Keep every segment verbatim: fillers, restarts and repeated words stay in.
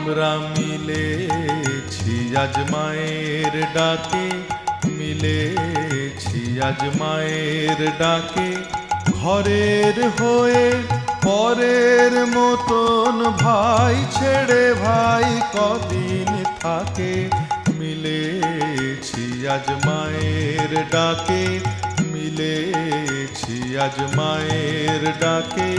আমরা মিলেছি আজ মায়ের ডাকে, মিলেছি আজ মায়ের ডাকে। ঘরের হয়ে পরের মতন ভাই ছেড়ে ভাই কদিন থাকে। মিলেছি আজ মায়ের ডাকে, মিলেছি আজ মায়ের ডাকে।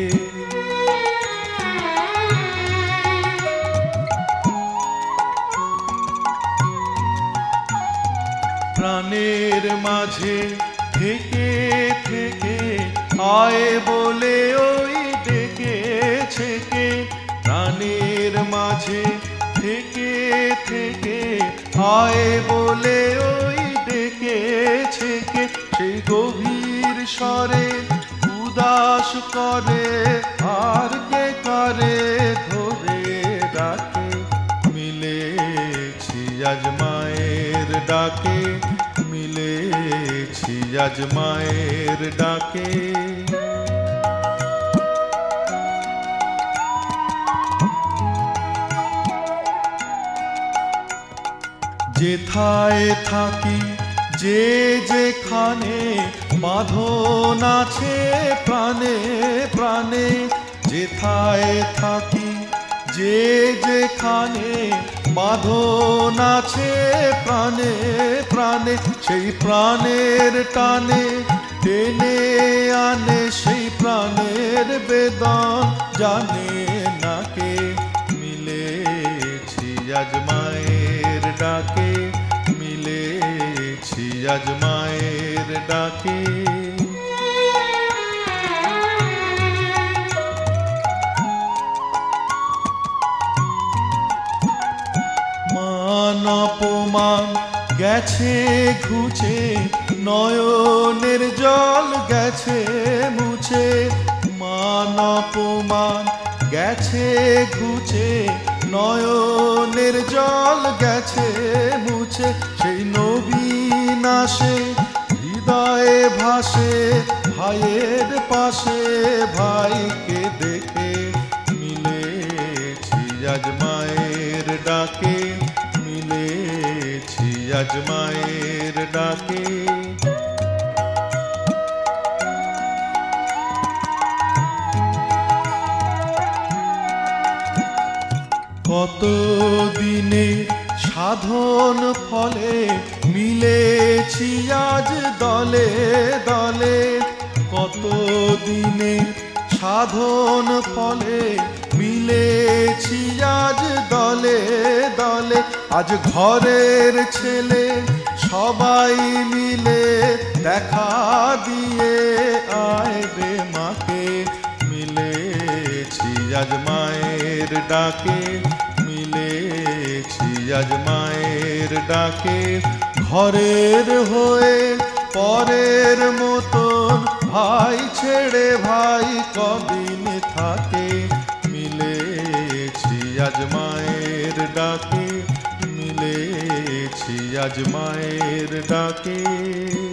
প্রাণের মাঝে থেকে থেকে আয় বলে ওই ডেকেছে কে। প্রাণের মাঝে থেকে থেকে আয় বলে ওই ডেকেছে কে। সেই গভীর স্বরে উদাস করে আর কে করে ধরে রাখে। মিলেছি আজ মায়ের ডাকে, মিলেছি আজ মায়ের ডাকে। যেথায় থাকি যে যেখানে বাঁধন আছে প্রাণে প্রাণে। যেথায় থাকি যে যেখানে বাঁধন আছে প্রাণে প্রাণে। সেই প্রাণের টানে টেনে আনে সেই প্রাণের বেদন জানে না কে। মিলেছি আজ মায়ের ডাকে, মিলেছি আজ মায়ের ডাকে। মান অপমান গেছে ঘুচে, নয়নের জল গেছে মুছে। মান অপমান গেছে ঘুচে, নয়নের জল গেছে মুছে। সেই নবীন আসে হৃদয়ে ভাসে ভাইয়ের পাশে ভাইকে দেখে। মিলেছি আজ মায়ের ডাকে, মিলেছি আজ মায়ের ডাকে। কত দিনে সাধন ফলে মিলেছি আজ দলে দলে। কত দিনে সাধন ফলে মিলেছি আজ দলে দলে। আজ ঘরের ছেলে সবাই মিলে দেখা দিয়ে আয় রে মাকে। মিলেছি আজ মায়ের ডাকে, মিলেছি আজ মায়ের ডাকে। ঘরের হয়ে পরের মতন ভাই ছেড়ে ভাই কদিন থাকে। মিলেছি আজ মায়ের ডাকে, মিলেছি আজ মায়ের ডাকে।